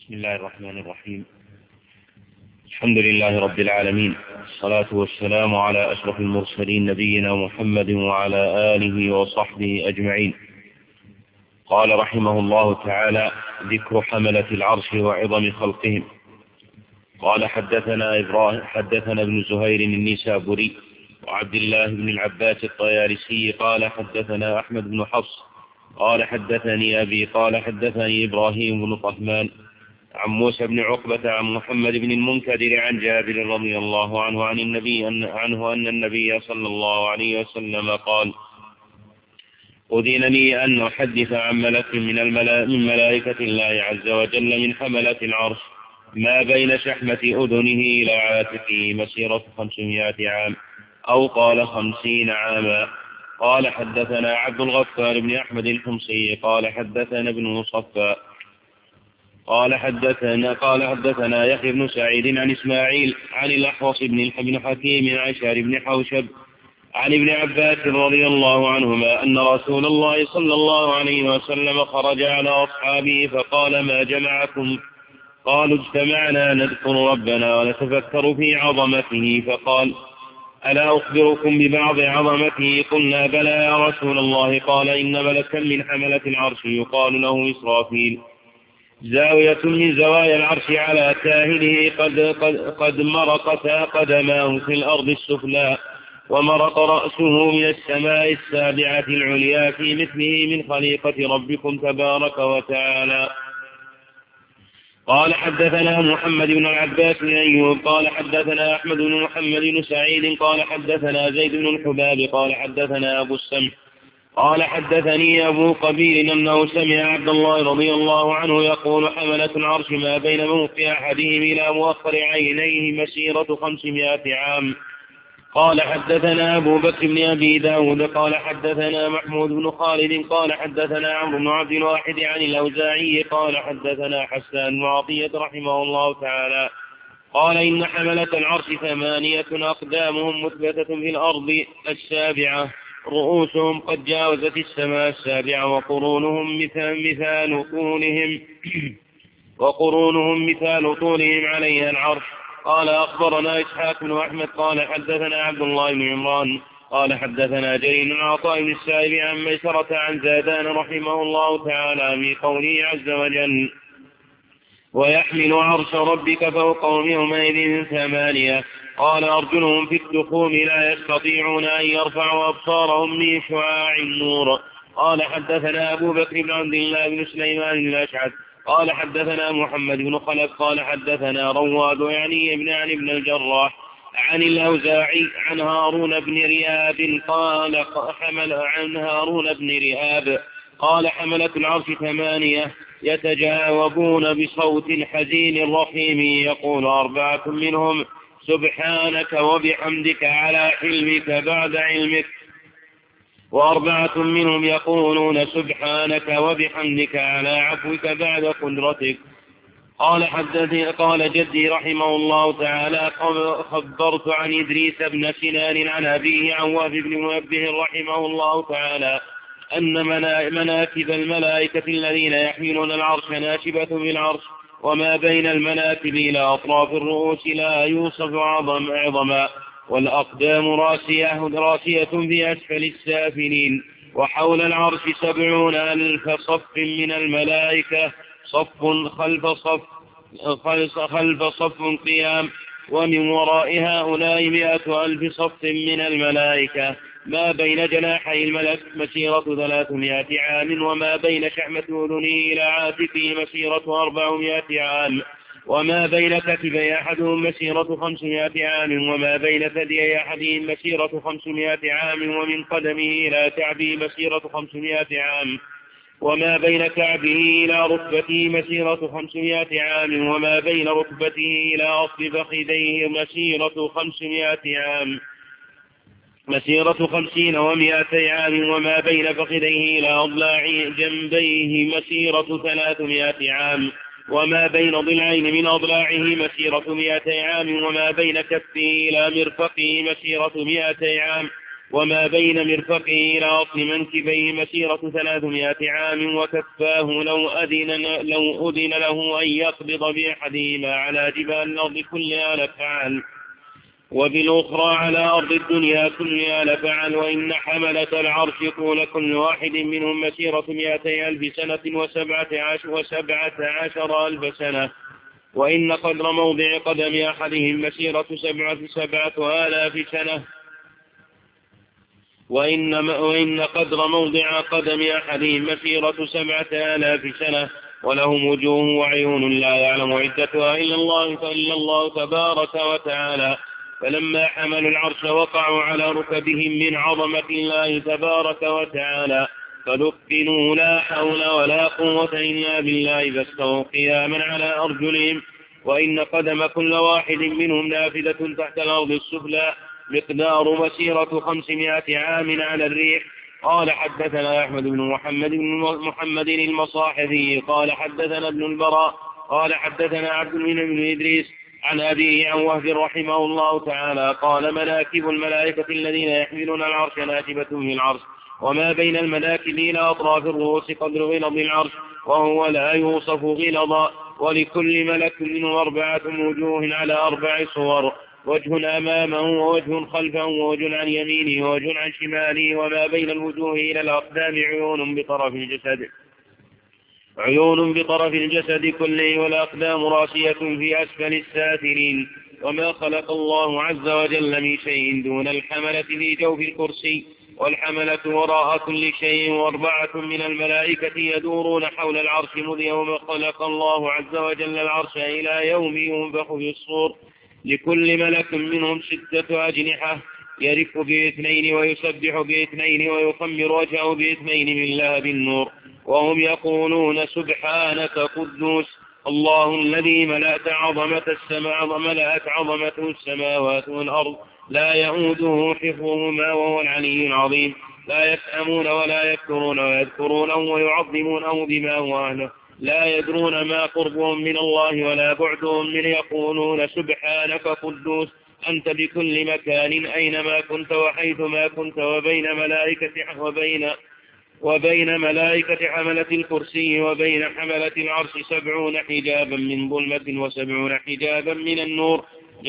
بسم الله الرحمن الرحيم. الحمد لله رب العالمين، الصلاة والسلام على أشرف المرسلين نبينا محمد وعلى آله وصحبه أجمعين. قال رحمه الله تعالى: ذكر حملة العرش وعظم خلقهم. قال حدثنا ابن زهير النسابوري وعبد الله بن العباس الطيالسي قال حدثنا أحمد بن حفص قال حدثني أبي قال حدثني إبراهيم بن طهمان عن موسى بن عقبة عن محمد بن المنكدر عن جابر رضي الله عنه عن أن النبي صلى الله عليه وسلم قال: أذن لي أن أحدث عن ملك من ملائكة الله عز وجل من حملة العرش ما بين شحمة أذنه إلى عاتقه مسيرة 500 عام، أو قال 50 عاما. قال حدثنا عبد الغفار بن أحمد الحمصي قال حدثنا ابن مصفى قال حدثنا يحيى بن سعيد عن إسماعيل عن الأحوص بن حكيم عن شهر بن حوشب عن ابن عباس رضي الله عنهما أن رسول الله صلى الله عليه وسلم خرج على أصحابه فقال: ما جمعكم؟ قالوا: اجتمعنا نذكر ربنا ونتفكر في عظمته. فقال: ألا أخبركم ببعض عظمته؟ قلنا: بلى يا رسول الله. قال: إن ملكا من حملة العرش يقال له إسرافيل زاوية من زوايا العرش على كاهله قد مرقتا قدماه في الأرض السفلى، ومرق رأسه من السماء السابعة العليا في مثله من خليقة ربكم تبارك وتعالى. قال حدثنا محمد بن العباس بن أيوب قال حدثنا أحمد بن محمد بن سعيد قال حدثنا زيد بن الحباب قال حدثنا أبو السمح قال حدثني أبو قبيل أنه سمع عبد الله رضي الله عنه يقول: حملة العرش ما بين موقع أحدهم إلى مؤخر عينيه مسيرة 500 عام. قال حدثنا أبو بكر بن أبي داود قال حدثنا محمود بن خالد قال حدثنا عمرو بن عبد الواحد عن الأوزاعي قال حدثنا حسان بن عطية رحمه الله تعالى قال: إن حملة العرش 8 أقدامهم مثبتة في الأرض السابعة، رؤوسهم قد جاوزت السماء السابعة، وقرونهم مثال طولهم عليها العرش. قال: أخبرنا إسحاق بن أحمد قال حدثنا عبد الله بن عمران قال حدثنا جرير عن عطاء بن السائب عن ميسرة عن زادان رحمه الله تعالى في قوله عز وجل: ويحمل عرش ربك فوقهم يومئذ 8. قال: أرجلهم في التخوم لا يستطيعون أن يرفعوا أبصارهم من شعاع النور. قال حدثنا أبو بكر بن عبد الله بن سليمان الأشعث قال حدثنا محمد بن خلف قال حدثنا رواد يعني ابن علي بن الجراح عن الأوزاعي عن هارون بن رياب قال: حملة العرش 8 يتجاوبون بصوت حزين رحيم يقول 4 منهم: سبحانك وبحمدك على حلمك بعد علمك، و4 منهم يقولون سبحانك وبحمدك على عفوك بعد قدرتك. قال جدي رحمه الله تعالى: خبرت عن إدريس بن سنان عن أبيه عن وهب بن منبه رحمه الله تعالى أن مناكب الملائكة الذين يحملون العرش ناشبة بالعرش، وما بين المناكب إلى أطراف الرؤوس لا يوصف عظما، والأقدام راسية في أسفل السافلين، وحول العرش 70,000 صف من الملائكة، صف خلف صف قيام، ومن وراء هؤلاء 100,000 صف من الملائكة. ما بين جناحي الملك مسيرة 300 عام، وما بين شحمة أذنه إلى عاتقه مسيرة 400 عام، وما بين كتفي أحدهم مسيرة 500 عام، وما بين ثديي أحدهم مسيرة 500 عام، ومن قدمه إلى كعبه مسيرة 500 عام، وما بين كعبه إلى ركبته مسيرة 500 عام، وما بين ركبته إلى أصل فخذيه مسيرة 500 عام، مسيرة 50 و200 عام، وما بين فخذيه إلى أضلاع جنبيه مسيرة 300 عام، وما بين ضلعين من أضلاعه مسيرة 200 عام، وما بين كفه إلى مرفقه مسيرة 200 عام، وما بين مرفقه إلى أصل منكبيه مسيرة 300 عام، وكفاه لو أذن له أن يقبض بأحدهما على جبال الأرض كلها لفعل، وبالأخرى على أرض الدنيا كلها لفعل. وإن حملة العرش طول كل واحد منهم مسيرة 200,000 سنة و17,000 سنة، وإن قدر موضع قدم أحدهم مسيرة 7,000 سنة، وإن قدر موضع قدم أحدهم مسيرة 7,000 سنة، ولهم وجوه وعيون لا يعلم عدتها إلا الله تبارك وتعالى. فلما حملوا العرش وقعوا على ركبهم من عظمة الله تبارك وتعالى، فلقنوا لا حول ولا قوة إلا بالله، فاستووا قياما على أرجلهم. وإن قدم كل واحد منهم نافذة تحت الأرض السفلى مقدار مسيرة 500 عام على الريح. قال حدثنا أحمد بن محمد المصاحفي قال حدثنا ابن البراء قال حدثنا عبد المنعم بن إدريس عن أبيه عن وهب رحمه الله تعالى قال مناكب الملائكة الذين يحملون العرش ناكبة من العرش، وما بين المناكب إلى أطراف الرؤوس قدر غلظ العرش، وهو لا يوصف غلظا. ولكل ملك منه 4 وجوه على 4 صور، وجه أمامه ووجه خلفه ووجه عن يمينه ووجه عن شماله، وما بين الوجوه إلى الأقدام عيون بطرف الجسد كله، والأقدام راسية في أسفل السافلين. وما خلق الله عز وجل من شيء دون الحملة في جوف الكرسي، والحملة وراء كل شيء، و4 من الملائكة يدورون حول العرش منذ يوم خلق الله عز وجل العرش إلى يوم ينفخ في الصور. لكل ملك منهم 6 أجنحة، يرف ب2 ويسبح ب2 ويخمر وجهه ب2 من لهب النور، وهم يقولون سبحانك قدوس الله الذي ملأت عظمته السماوات والأرض، لا يؤوده حفظهما وهو العلي العظيم. لا يفهمون ولا يكفرون ويذكرونه ويعظمونه بما هو أهله، لا يدرون ما قربهم من الله ولا بعدهم منه، يقولون سبحانك قدوس أنت بكل مكان أينما كنت وحيثما كنت، وبين ملائكة حملة الكرسي وبين حملة العرش 70 حجابا من ظلمة و70 حجابا من النور،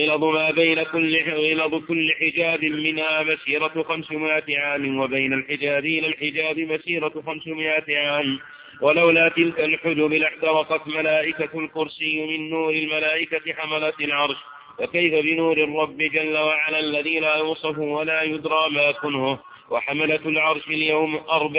غلظ كل حجاب منها مسيرة 500 عام، وبين الحجاب إلى الحجاب مسيرة 500 عام. ولولا تلك الحجب لاحترقت ملائكة الكرسي من نور الملائكة حملة العرش، فكيف بنور الرب جل وعلا الذي لا يوصف ولا يدرى ما كنه. وحملة العرش اليوم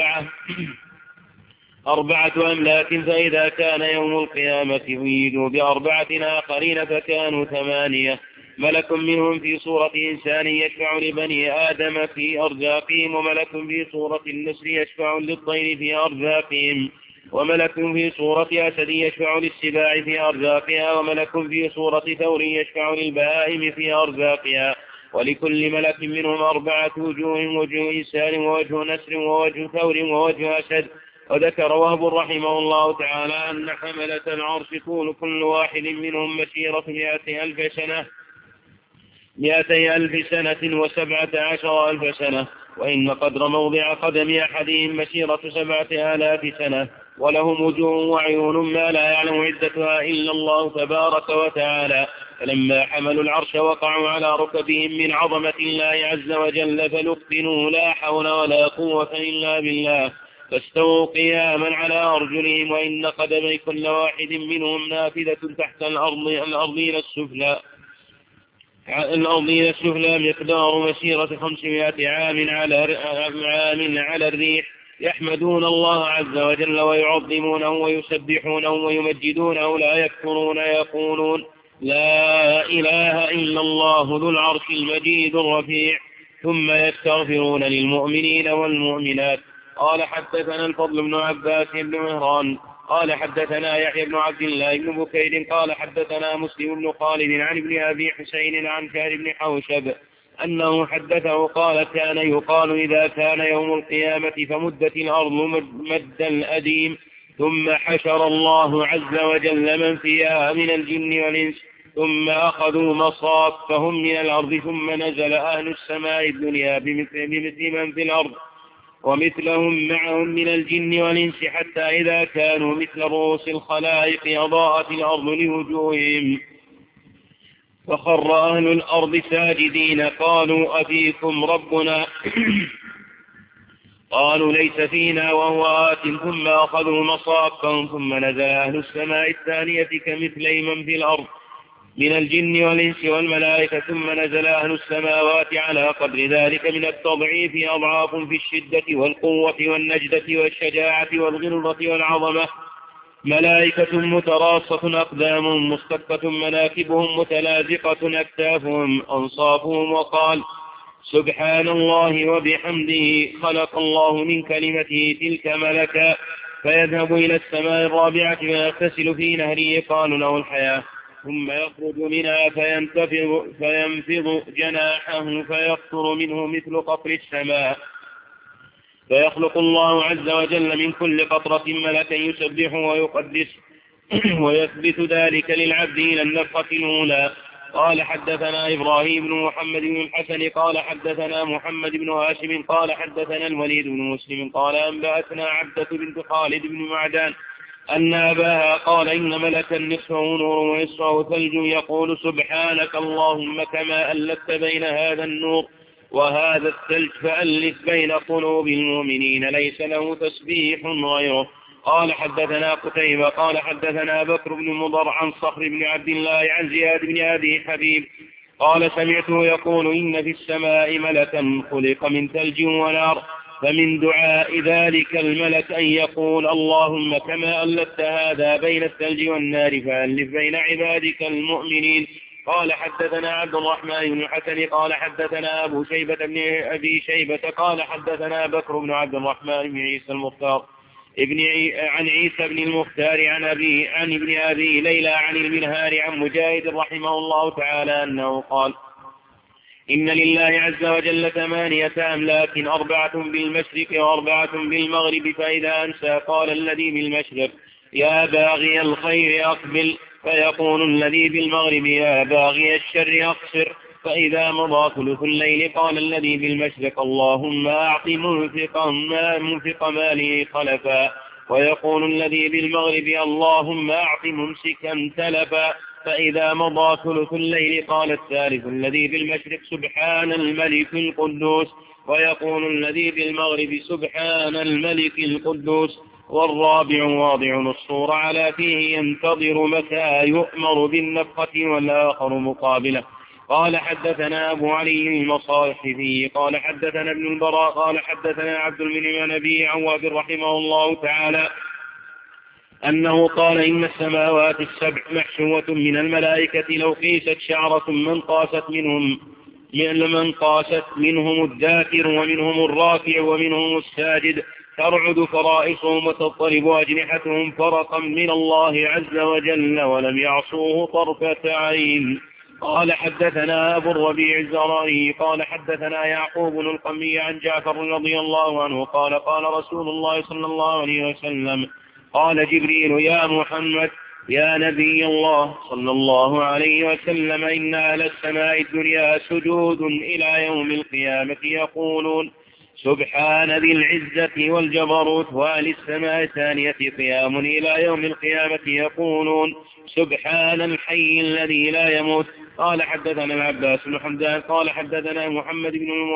4 أملاك، فإذا كان يوم القيامة أيدوا ب4 آخرين فكانوا 8. ملك منهم في صورة إنسان يشفع لبني آدم في أرزاقهم، وملك في صورة النسر يشفع للطير في أرزاقهم، وملك في صورة أسد يشفع للسباع في أرزاقها، وملك في صورة ثور يشفع للبهائم في أرزاقها. ولكل ملك منهم 4 وجوه، وجه إنسان ووجه نسر ووجه ثور ووجه أسد. وذكر وهب رحمه الله تعالى أن حملة العرش طول كل واحد منهم مسيرة 200,000 سنة و17,000 سنة، وإن قدر موضع قدم أحدهم مسيرة 7,000 سنة، ولهم وجوه وعيون ما لا يعلم عدتها إلا الله تبارك وتعالى. فلما حملوا العرش وقعوا على ركبهم من عظمة الله عز وجل، فلقنوا لا حول ولا قوة إلا بالله، فاستووا قياما على أرجلهم. وإن قدمي كل واحد منهم نافذة تحت الأرضين السفلى مقدار مسيرة 500 عام على الريح، يحمدون الله عز وجل ويعظمونه ويسبحونه ويمجدونه، لا يكفرون، يقولون لا إله إلا الله ذو العرش المجيد الرفيع، ثم يستغفرون للمؤمنين والمؤمنات. قال حدثنا الفضل بن عباس بن مهران قال حدثنا يحيى بن عبد الله بن بكير قال حدثنا مسلم بن خالد عن ابن أبي حسين عن شهر بن حوشب أنه حدثه قال كان يقال إذا كان يوم القيامة فمدت الأرض مد الأديم، ثم حشر الله عز وجل من فيها من الجن والإنس، ثم أخذوا مصافهم من الأرض ثم نزل أهل السماء الدنيا بمثل من في الأرض ومثلهم معهم من الجن والإنس حتى إذا كانوا مثل رؤوس الخلائق أضاءت الأرض لوجوههم فخر أهل الأرض ساجدين قالوا أفيكم ربنا قالوا ليس فينا وهو آت ثم أخذوا مصافهم ثم نزل أهل السماء الثانية كمثلي من في الأرض من الجن والإنس والملائكة ثم نزل أهل السماوات على قدر ذلك من التضعيف أضعاف في الشدة والقوة والنجدة والشجاعة والغلظة والعظمة ملائكة متراصة أقدامهم مصطفة مناكبهم متلازقة أكتافهم أنصافهم وقال سبحان الله وبحمده خلق الله من كلمته تلك ملكا فيذهب إلى السماء الرابعة فيغتسل في نهر يقال له الحياة ثم يخرج منها فينفض جناحه فيقطر منه مثل قطر السماء فيخلق الله عز وجل من كل قطرة ملكا يسبح ويقدس ويثبت ذلك للعبد إلى النفخة الأولى. قال حدثنا إبراهيم بن محمد بن الحسن قال حدثنا محمد بن هاشم قال حدثنا الوليد بن مسلم قال أنبأتنا عبدة بنت خالد بن معدان أن أباها قال إن ملكا نصفه نور ونصفه ثلج يقول سبحانك اللهم كما ألفت بين هذا النور وهذا الثلج فألف بين قلوب المؤمنين ليس له تسبيح غيره. قال حدثنا قتيبة قال حدثنا بكر بن مضر عن صخر بن عبد الله عن زياد بن أبي حبيب قال سمعته يقول إن في السماء ملكا خلق من ثلج ونار فمن دعاء ذلك الملك أن يقول اللهم كما ألفت هذا بين الثلج والنار فألف بين عبادك المؤمنين. قال حدثنا عبد الرحمن بن الحسن قال حدثنا أبي شيبة قال حدثنا بكر بن عبد الرحمن بن عيسى المختار عن عيسى بن المختار عن ابن أبي ليلى عن المنهار عن مجاهد رحمه الله تعالى أنه قال إن لله عز وجل 8 أملاك 4 بالمشرق و4 بالمغرب فإذا أنسى قال الذي بالمشرق يا باغي الخير أقبل فيقول الذي بالمغرب يا باغي الشر أقصر فإذا مضى ثلث الليل قال الذي بالمشرق اللهم أعط منفق ماله خلفا ويقول الذي بالمغرب اللهم أعط ممسكا تلفا فإذا مضى ثلث الليل قال الثالث الذي بالمشرق سبحان الملك القدوس ويقول الذي بالمغرب سبحان الملك القدوس والرابع واضع الصور على فيه ينتظر متى يؤمر بالنفخة والآخر مقابله. قال حدثنا أبو علي المصاحفي قال حدثنا ابن البراء قال حدثنا عبد المنعم نبي عواب رحمه الله تعالى أنه قال إن السماوات السبع محشوة من الملائكة لو قيست شعرة من قاست منهم الذاكر ومنهم الراكع ومنهم الساجد ترعد فرائصهم وتضطرب أجنحتهم فرقا من الله عز وجل ولم يعصوه طرفة عين. قال حدثنا أبو الربيع الزهراني قال حدثنا يعقوب بن القمي عن جعفر رضي الله عنه قال قال رسول الله صلى الله عليه وسلم قال جبريل يا محمد يا نبي الله صلى الله عليه وسلم إن أهل السماء الدنيا سجود إلى يوم القيامة يقولون سبحان ذي العزة والجبروت وأهل السماء الثانية قيام إلى يوم القيامة يقولون سبحان الحي الذي لا يموت. قال حدثنا العباس بن حمدان قال حدثنا محمد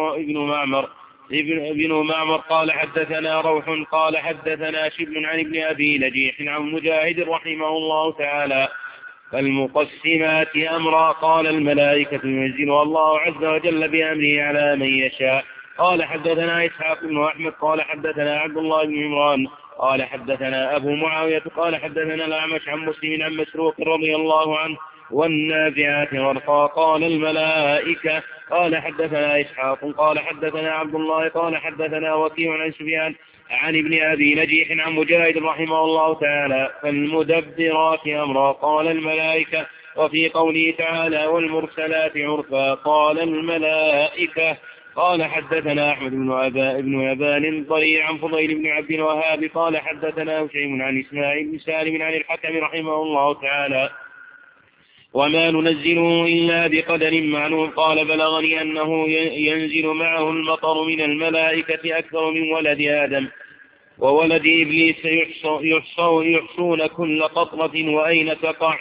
بن معمر قال حدثنا روح قال حدثنا شبل عن ابن أبي نجيح عن مجاهد رحمه الله تعالى فالمقسمات أمرا قال الملائكة ينزلها الله عز وجل بأمره على من يشاء. قال حدثنا إسحاق بن أحمد قال حدثنا عبد الله بن عمران قال حدثنا أبو معاوية قال حدثنا الأعمش عن مسلم عن مسروق رضي الله عنه والنازعات غرقا قال الملائكة. قال حدثنا إسحاق قال حدثنا عبد الله قال حدثنا وكيع عن سفيان عن ابن أبي نجيح عن مجاهد رحمه الله تعالى فالمدبرات أمرا قال الملائكة. وفي قوله تعالى والمرسلات عرفا قال الملائكة. قال حدثنا أحمد بن أبان ضريع عن فضيل بن عبد الوهاب قال حدثنا هشيم عن إسماعيل بن سالم عن الحكم رحمه الله تعالى وما ننزله إلا بقدر معلوم. قال بلغني أنه ينزل معه المطر من الملائكة أكثر من ولد آدم وولد إبليس يحصون كل قطرة وأين تقع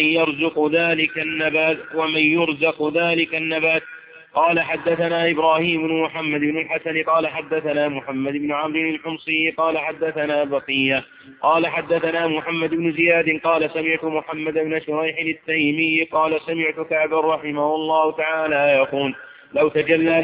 ومن يرزق ذلك النبات. قال حدثنا إبراهيم بن محمد بن الحسن قال حدثنا محمد بن عمرو الحمصي قال حدثنا بقية قال حدثنا محمد بن زياد قال سمعت محمد بن شريح التيمي قال سمعت كعب رحمه الله تعالى يقول لو تجلى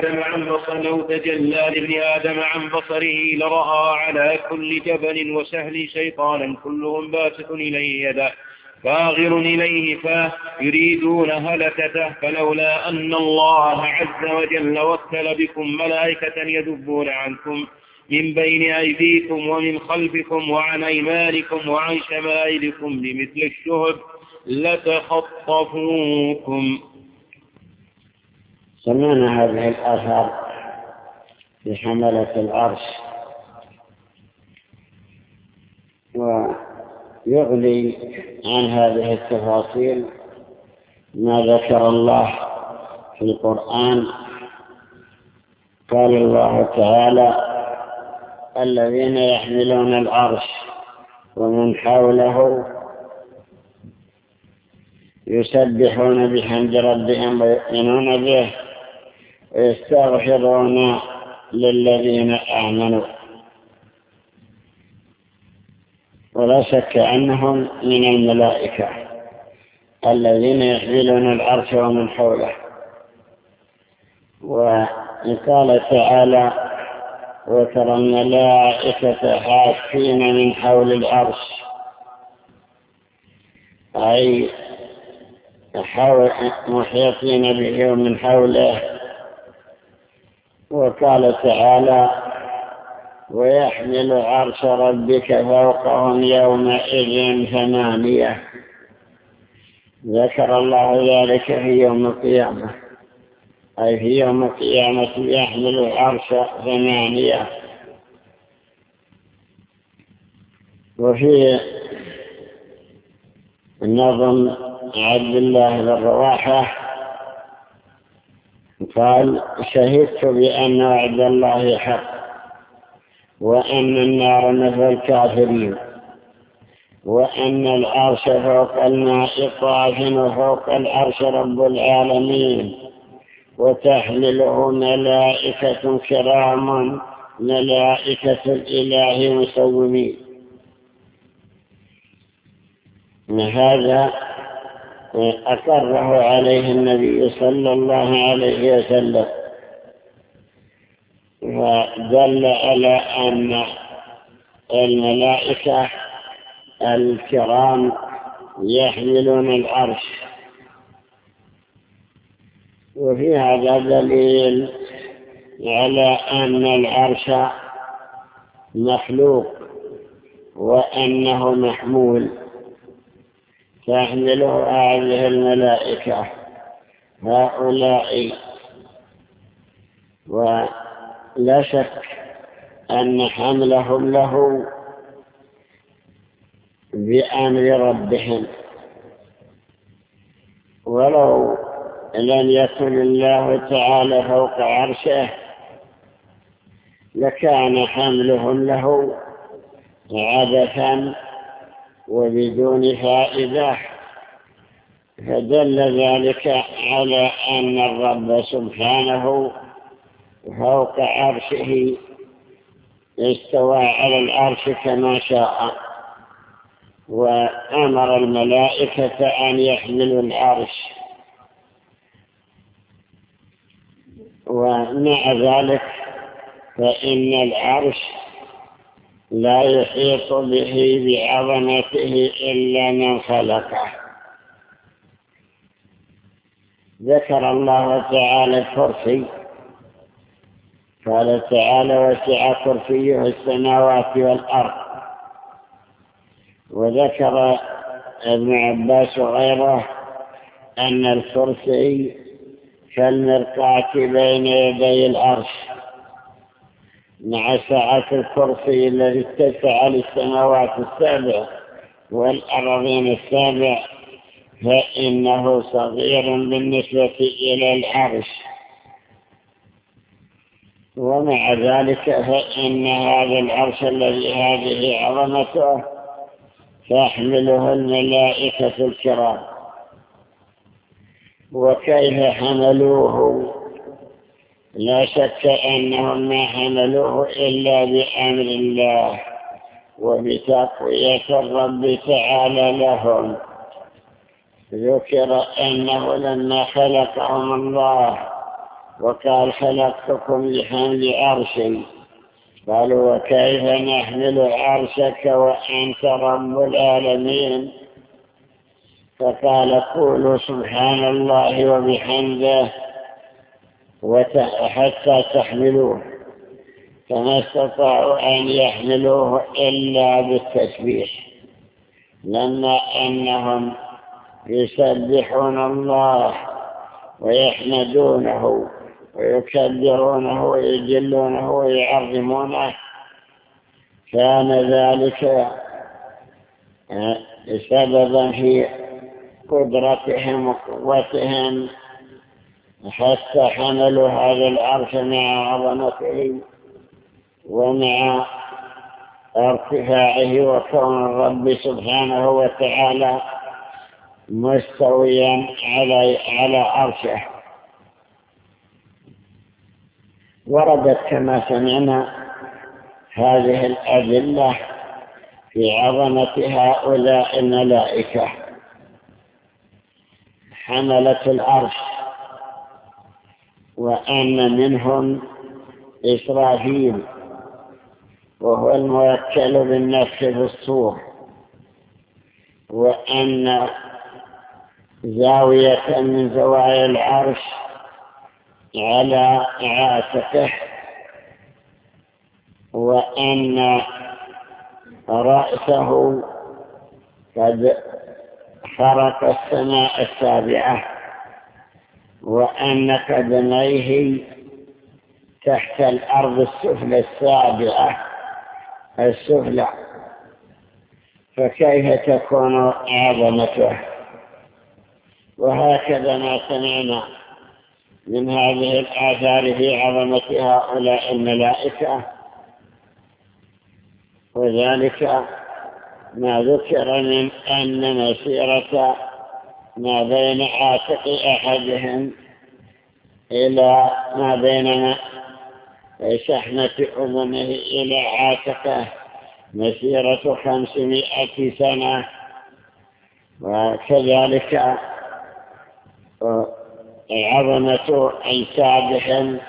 لابن آدم عن بصره لرأى على كل جبل وسهل شيطانا كلهم باسط إليه يده فاغر إليه يريدون هلكته فلولا أن الله عز وجل وكل بكم ملائكة يدبون عنكم من بين أيديكم ومن خلفكم وعن أيمانكم وعن شمائلكم بمثل الشهب لتخطفوكم. سمعنا هذه الآثار في حملة العرش، ويغني عن هذه التفاصيل ما ذكر الله في القرآن. قال الله تعالى الذين يحملون العرش ومن حوله يسبحون بحمد ربهم ويؤمنون به ويستغفرون للذين آمنوا. ولا شك أنهم من الملائكة الذين يحملون العرش ومن حوله. وقال تعالى وترى الملائكة حافين من حول العرش، أي محيطين به ومن حوله. وقال تعالى ويحمل عرش ربك فوقهم يومئذ ثمانية. ذكر الله ذلك في يوم القيامة، أي في يوم القيامة يحمل العرش ثمانية. وفي النظم عبد الله بن رواحة قال شهدت بأن وعد الله حق وأن النار مثل الكافرين وأن العرش فوق الماء طاف وفوق العرش رب العالمين وتحمله ملائكة كرام ملائكة الإله مسومين. هذا أقره عليه النبي صلى الله عليه وسلم، ودل على أن الملائكة الكرام يحملون العرش. وفي هذا دليل على أن العرش مخلوق وأنه محمول تحمله هذه الملائكة هؤلاء. ولا شك أن حملهم له بأمر ربهم، ولو لم يكن الله تعالى فوق عرشه لكان حملهم له عبثا وبدون فائدة. فدل ذلك على أن الرب سبحانه فوق عرشه استوى على العرش كما شاء، وأمر الملائكة أن يحملوا العرش. ومع ذلك فإن العرش لا يحيط به بعظمته إلا من خلقه. ذكر الله تعالى الكرسي، قال تعالى وسع كرسيه السماوات والأرض. وذكر ابن عباس وغيره أن الكرسي كالمرقاة بين يدي العرش، مع سعة الكرسي الذي اتسع للسماوات السابع والأرضين السابع، فإنه صغير بالنسبة إلى العرش، ومع ذلك فإن هذا العرش الذي هذه عظمته تحمله الملائكة الكرام. وكيف حملوه؟ لا شك أنهم ما حملوه إلا بأمر الله وبتقوية الرب تعالى لهم. ذكر أنه لما خلقهم الله وقال خلقتكم لحمل عرشي، قالوا وكيف نحمل عرشك وأنت رب العالمين؟ فقال قولوا سبحان الله وبحمده حتى تحملوه، فما استطاعوا أن يحملوه إلا بالتسبيح، لما أنهم يسبحون الله ويحمدونه ويكبرونه ويجلونه ويعظمونه، كان ذلك سببا في قدرتهم وقوتهم حتى حملوا هذا العرش مع عظمته ومع ارتفاعه وكون الرب سبحانه وتعالى مستويا على عرشه. وردت كما سمعنا هذه الأدلة في عظمة هؤلاء الملائكة حملة العرش، وأن منهم إسرافيل وهو الموكل بالنفخ في الصور، وأن زاوية من زوايا العرش على عاتقه، وأن رأسه قد خرق السماء السابعة، وأن قدميه تحت الأرض السفلى السابعة السفلى، فكيف تكون عظمته؟ وهكذا ما سمعنا من هذه الآثار في عظمة هؤلاء الملائكة، وذلك ما ذكر من أن مسيرة ما بين عاتق أحدهم إلى ما بين شحمة أذنه إلى عاتقه مسيرة 500 سنة، وكذلك عظمة أجسادهم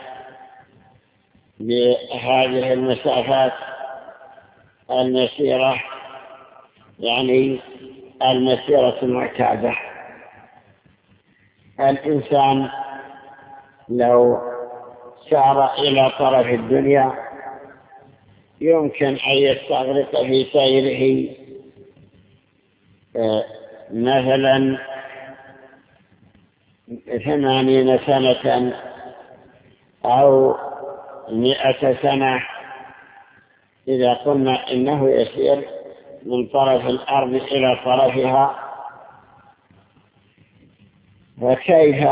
بهذه المسافات المسيرة، يعني المسيرة المعتادة. الإنسان لو سار إلى طرف الدنيا يمكن أن يستغرق في سيره مثلا 80 سنة أو 100 سنة، إذا قلنا إنه يسير من طرف الأرض إلى طرفها، فكيف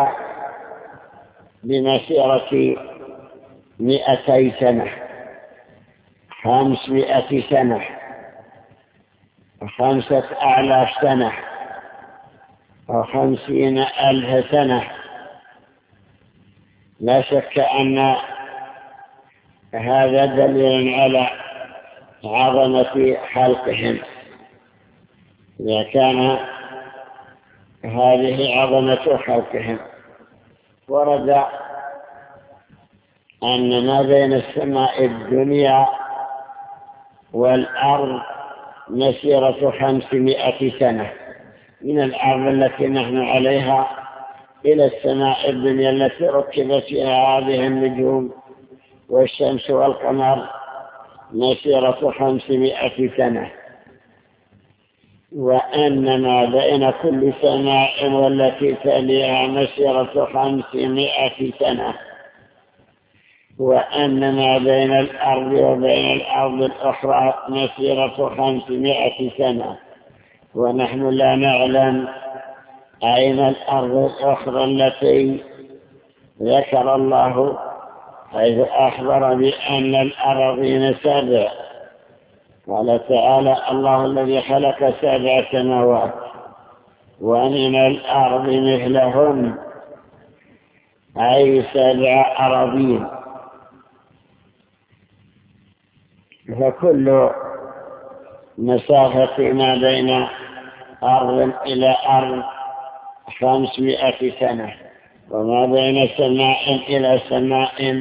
بمسيرة 200 سنة 500 سنة 5000 سنة أو 50,000 سنة؟ لا شك أن هذا دليل على عظمة خلقهم. إذا كان هذه عظمة خلقهم، ورد أن ما بين السماء الدنيا والأرض مسيرة 500 سنة، من الأرض التي نحن عليها إلى السماء الدنيا التي ركبت فيها هذه النجوم والشمس والقمر مسيرة 500 سنة، وأن ما بين كل سماء والتي تليها مسيرة 500 سنة، وأن ما بين الأرض وبين الأرض الأخرى مسيرة 500 سنة، ونحن لا نعلم أين الأرض الأخرى التي ذكر الله حيث أخبر بأن الأراضين 7؟ قال تعالى: الله الذي خلق 7 سماوات ومن الأرض مثلهن، أي 7 أراضين. فكل مسافة ما بين أرض إلى أرض 500 سنة، وما بين سماء إلى سماء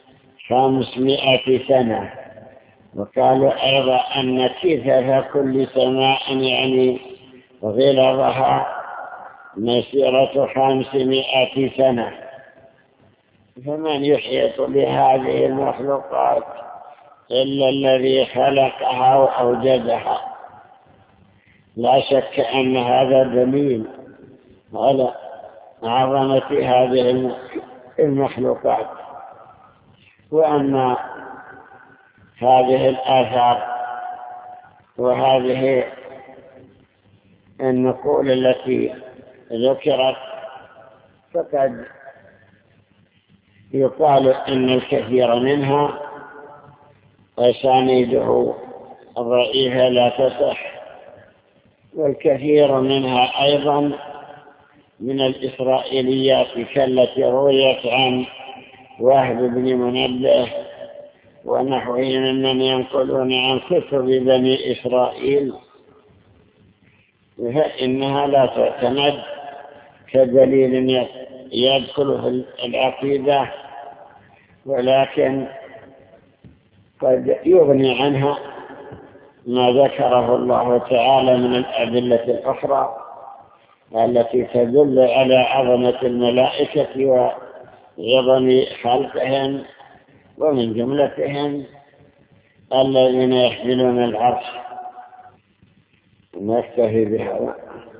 500 سنة. وقالوا أيضا أن كثف كل سماء يعني غلظها مسيرة 500 سنة. فمن يحيط بهذه المخلوقات إلا الذي خلقها وأوجدها؟ لا شك أن هذا دليل على عظمة هذه المخلوقات، وأن هذه الآثار وهذه النقول التي ذكرت فقد يقال إن الكثير منها أسانيده ضعيفة لا تصح، والكثير منها أيضا من الإسرائيليات كالتي رويت عن وهب بن منبه ونحوهم ممن ينقلون عن كتب بني إسرائيل، فإنها لا تعتمد كدليل يدخل في العقيدة، ولكن قد يغني عنها ما ذكره الله تعالى من الأدلة الأخرى التي تدل على عظمة الملائكة وعظم خلقهم، ومن جملتهم الذين يحملون العرش. نكتفي بهذا.